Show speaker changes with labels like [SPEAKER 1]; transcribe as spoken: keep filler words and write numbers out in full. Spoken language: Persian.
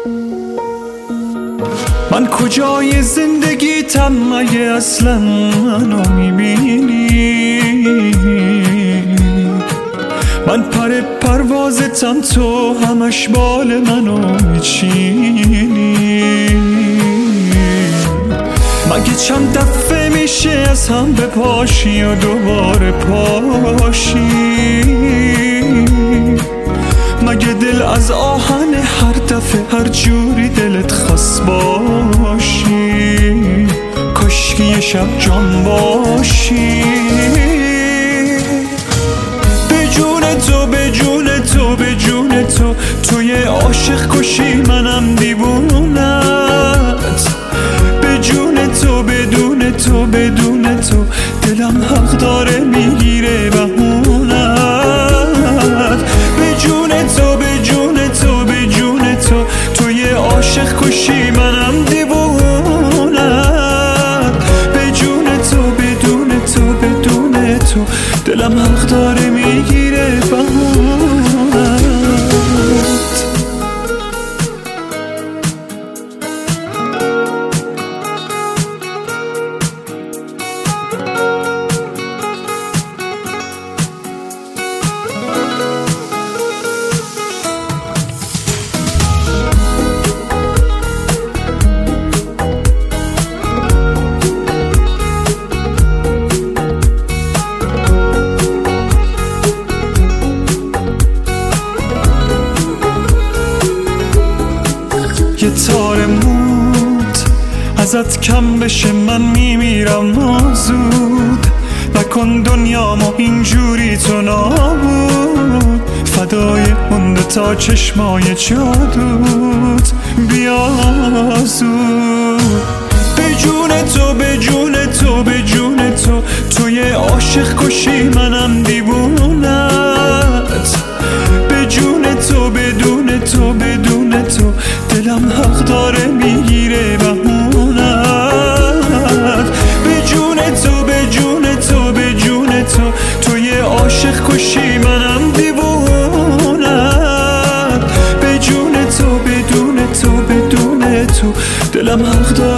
[SPEAKER 1] من کجای زندگیتم مگه اصلا منو میبینی؟ من پر پروازتم تو همش بال منو میچینی. مگه چند دفعه میشه از هم بپاشی و دوباره پاشی؟ مگه دل از آهن هر دفعه هر جوری دلت خواست باشی؟ کاشکی یه شب جان باشی. به جون تو به جون تو به جون تو، توی عاشق کشی منم دیوونت. به جون تو بدون تو بدون تو، دلم حق داره میگیره بهونت. به جون تو به جون تو به جون تو، توی عاشق کشی منم دیوونت. به جون تو بدون تو بدون تو، دلم حق داره میگیره بهونت. یه تار موت ازت کم بشه من میمیرم زود. نکن دنیامو اینجوری تو نابود، فدای مونده تا چشمای جادوت بیا زود. به جون تو به جون تو به جون تو، توی عاشق کشی منم دیوونت. به جون تو بدون تو بدون تو، دلم حق داره میگیره بهونت. به جون تو به جون تو به جون تو، توی عاشق کشی منم دیوونت. به جون تو بدون تو بدون تو، دلم حق داره